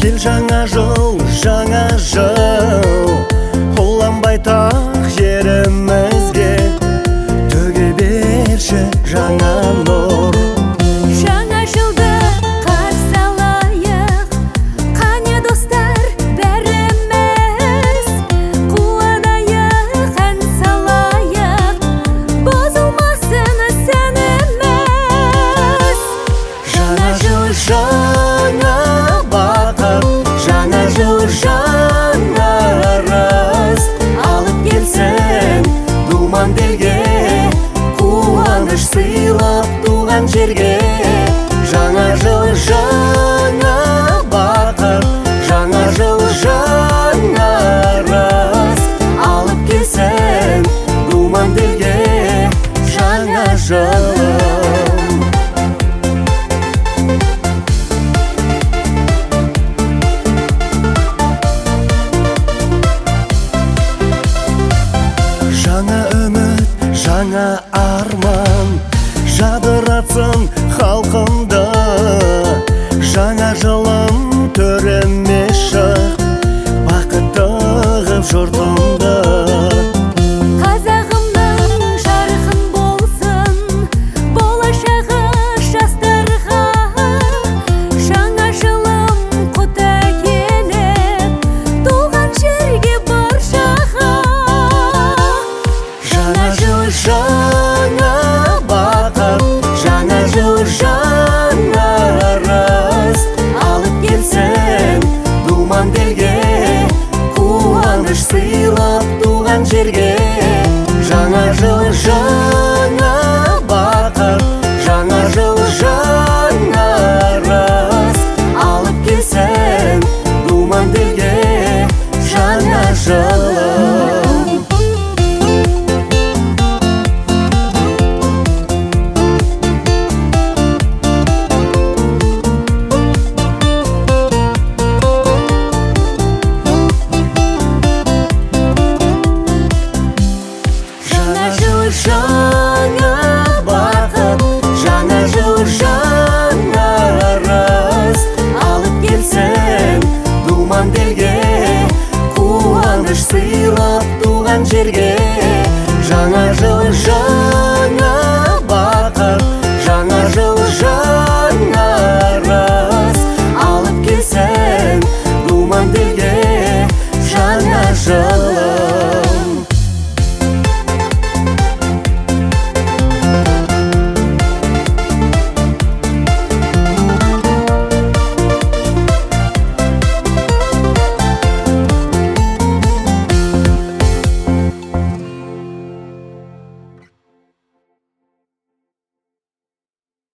Кел жаңа жыл, ұланбай тақ жерімізге, төге берші жаңа нұр. Жаңа жылды қарсы алайық, қане достар бәріміз, қуанайық, ән салайық, бұзылмасын сәніміз. Жаңа жыл жаңа бақыт, жаңа жыл жаңа ырыс, алып келсін думан делге, қуаныш сыйлап туған жерге. Жаңа жыл жаңа бақыт, жаңа жыл жаңа ырыс, алып келсін думан делге жаңа жыл. Жаңа үміт, жаңа арман, жадыратсын халқымды. Жаңа жылым төреме шық, бақытты ғып жұртымды. Қазағымның жарқын болсын, болашағы жастарға. Жаңа жылым құтты келіп, туған жерге баршаға. Жаңа жыл жаңа бақыт, жаңа жыл жаңа ырыс, алып келсін думан делге, қуаныш сыйлап туған жерге. Жаңа жыл жаңа бақыт, жаңа жыл жаңа ырыс, алып келсін думан делге жаңа жылым. Жаңа жыл жаңа бақыт, жаңа жыл жаңа ырыс, алып келсін думан делге, қуаныш сыйлап туған жерге. Жаңа жыл